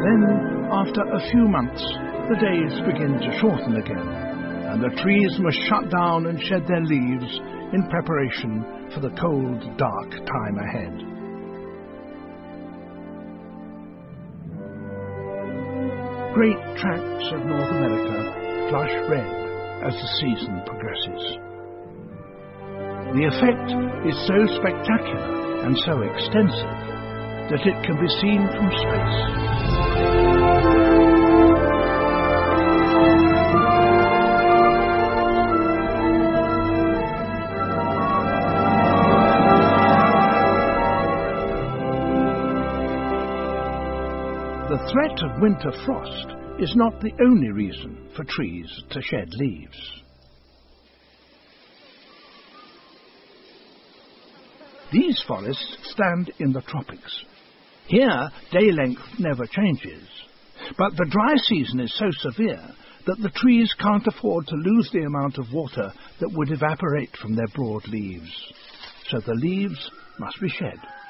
Then, after a few months, the days begin to shorten again, and the trees must shut down and shed their leaves in preparation for the cold, dark time ahead. Great tracts of North America flush red as the season progresses. The effect is so spectacular and so extensive that it can be seen from space. The threat of winter frost is not the only reason for trees to shed leaves. These forests stand in the tropics. Here, day length never changes, but the dry season is so severe that the trees can't afford to lose the amount of water that would evaporate from their broad leaves. So the leaves must be shed.